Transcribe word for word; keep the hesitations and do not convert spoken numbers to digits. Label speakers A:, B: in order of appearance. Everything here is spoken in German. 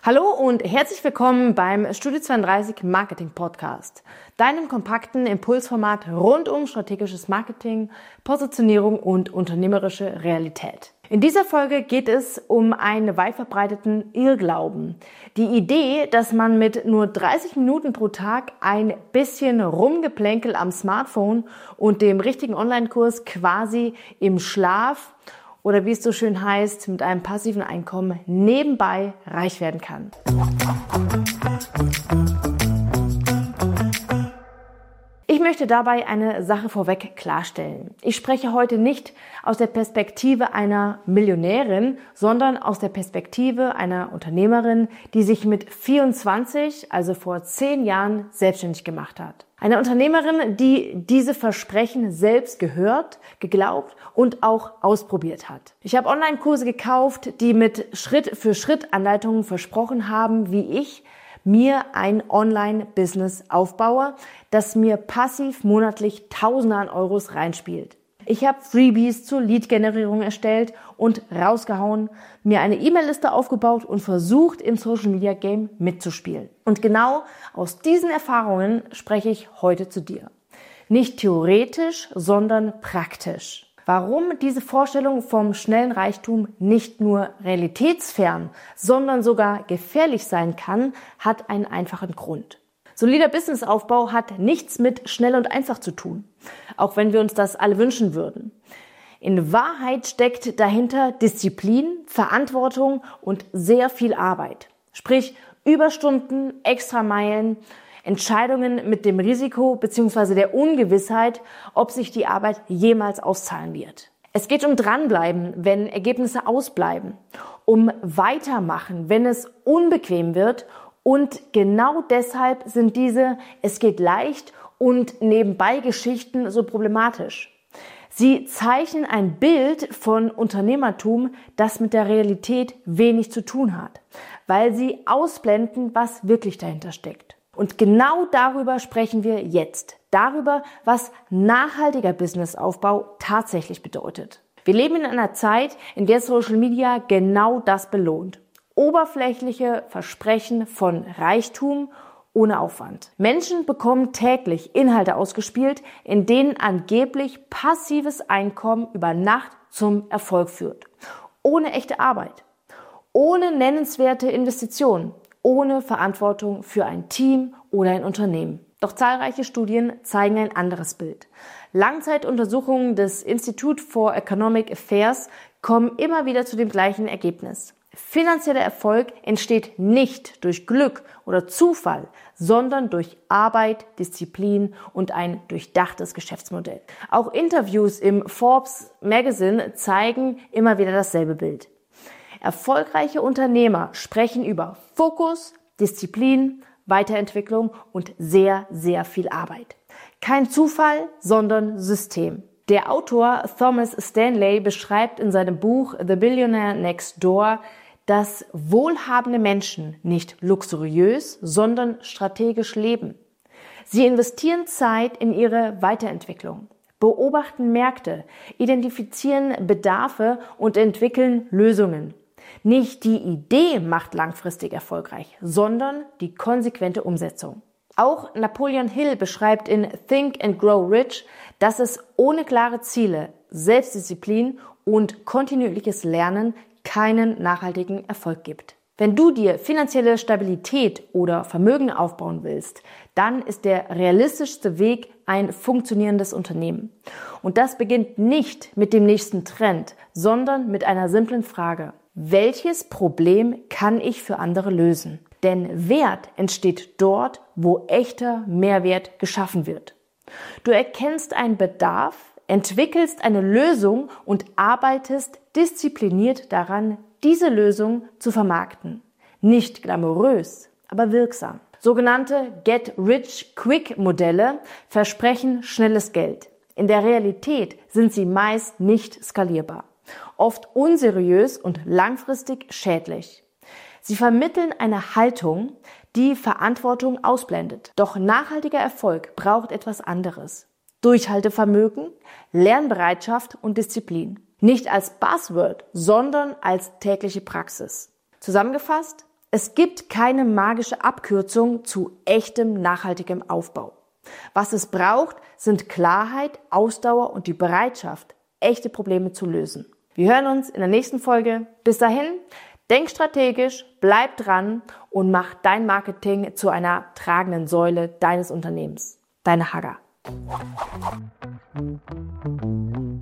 A: Hallo und herzlich willkommen beim Studio zweiunddreißig Marketing Podcast, deinem kompakten Impulsformat rund um strategisches Marketing, Positionierung und unternehmerische Realität. In dieser Folge geht es um einen weit verbreiteten Irrglauben. Die Idee, dass man mit nur dreißig Minuten pro Tag ein bisschen Rumgeplänkel am Smartphone und dem richtigen Online-Kurs quasi im Schlaf oder wie es so schön heißt, mit einem passiven Einkommen nebenbei reich werden kann. Ich möchte dabei eine Sache vorweg klarstellen. Ich spreche heute nicht aus der Perspektive einer Millionärin, sondern aus der Perspektive einer Unternehmerin, die sich mit vierundzwanzig, also vor zehn Jahren, selbstständig gemacht hat. Eine Unternehmerin, die diese Versprechen selbst gehört, geglaubt und auch ausprobiert hat. Ich habe Online-Kurse gekauft, die mit Schritt-für-Schritt-Anleitungen versprochen haben, wie ich mir ein Online-Business aufbaue, das mir passiv monatlich Tausende an Euros reinspielt. Ich habe Freebies zur Lead-Generierung erstellt und rausgehauen, mir eine E-Mail-Liste aufgebaut und versucht, im Social-Media-Game mitzuspielen. Und genau aus diesen Erfahrungen spreche ich heute zu dir. Nicht theoretisch, sondern praktisch. Warum diese Vorstellung vom schnellen Reichtum nicht nur realitätsfern, sondern sogar gefährlich sein kann, hat einen einfachen Grund. Solider Businessaufbau hat nichts mit schnell und einfach zu tun, auch wenn wir uns das alle wünschen würden. In Wahrheit steckt dahinter Disziplin, Verantwortung und sehr viel Arbeit. Sprich Überstunden, Extrameilen, Entscheidungen mit dem Risiko bzw. der Ungewissheit, ob sich die Arbeit jemals auszahlen wird. Es geht um Dranbleiben, wenn Ergebnisse ausbleiben, um Weitermachen, wenn es unbequem wird. Und genau deshalb sind diese Es geht leicht und nebenbei Geschichten so problematisch. Sie zeichnen ein Bild von Unternehmertum, das mit der Realität wenig zu tun hat, weil sie ausblenden, was wirklich dahinter steckt. Und genau darüber sprechen wir jetzt. Darüber, was nachhaltiger Businessaufbau tatsächlich bedeutet. Wir leben in einer Zeit, in der Social Media genau das belohnt. Oberflächliche Versprechen von Reichtum ohne Aufwand. Menschen bekommen täglich Inhalte ausgespielt, in denen angeblich passives Einkommen über Nacht zum Erfolg führt. Ohne echte Arbeit. Ohne nennenswerte Investitionen. Ohne Verantwortung für ein Team oder ein Unternehmen. Doch zahlreiche Studien zeigen ein anderes Bild. Langzeituntersuchungen des Institute for Economic Affairs kommen immer wieder zu dem gleichen Ergebnis. Finanzieller Erfolg entsteht nicht durch Glück oder Zufall, sondern durch Arbeit, Disziplin und ein durchdachtes Geschäftsmodell. Auch Interviews im Forbes Magazine zeigen immer wieder dasselbe Bild. Erfolgreiche Unternehmer sprechen über Fokus, Disziplin, Weiterentwicklung und sehr, sehr viel Arbeit. Kein Zufall, sondern System. Der Autor Thomas Stanley beschreibt in seinem Buch The Billionaire Next Door, dass wohlhabende Menschen nicht luxuriös, sondern strategisch leben. Sie investieren Zeit in ihre Weiterentwicklung, beobachten Märkte, identifizieren Bedarfe und entwickeln Lösungen. Nicht die Idee macht langfristig erfolgreich, sondern die konsequente Umsetzung. Auch Napoleon Hill beschreibt in Think and Grow Rich, dass es ohne klare Ziele, Selbstdisziplin und kontinuierliches Lernen keinen nachhaltigen Erfolg gibt. Wenn du dir finanzielle Stabilität oder Vermögen aufbauen willst, dann ist der realistischste Weg ein funktionierendes Unternehmen. Und das beginnt nicht mit dem nächsten Trend, sondern mit einer simplen Frage. Welches Problem kann ich für andere lösen? Denn Wert entsteht dort, wo echter Mehrwert geschaffen wird. Du erkennst einen Bedarf, entwickelst eine Lösung und arbeitest diszipliniert daran, diese Lösung zu vermarkten. Nicht glamourös, aber wirksam. Sogenannte Get-Rich-Quick-Modelle versprechen schnelles Geld. In der Realität sind sie meist nicht skalierbar, oft unseriös und langfristig schädlich. Sie vermitteln eine Haltung, die Verantwortung ausblendet. Doch nachhaltiger Erfolg braucht etwas anderes. Durchhaltevermögen, Lernbereitschaft und Disziplin. Nicht als Buzzword, sondern als tägliche Praxis. Zusammengefasst, Es gibt keine magische Abkürzung zu echtem nachhaltigem Aufbau. Was es braucht, sind Klarheit, Ausdauer und die Bereitschaft, echte Probleme zu lösen. Wir hören uns in der nächsten Folge. Bis dahin, denk strategisch, bleib dran und mach dein Marketing zu einer tragenden Säule deines Unternehmens. Deine Hagar.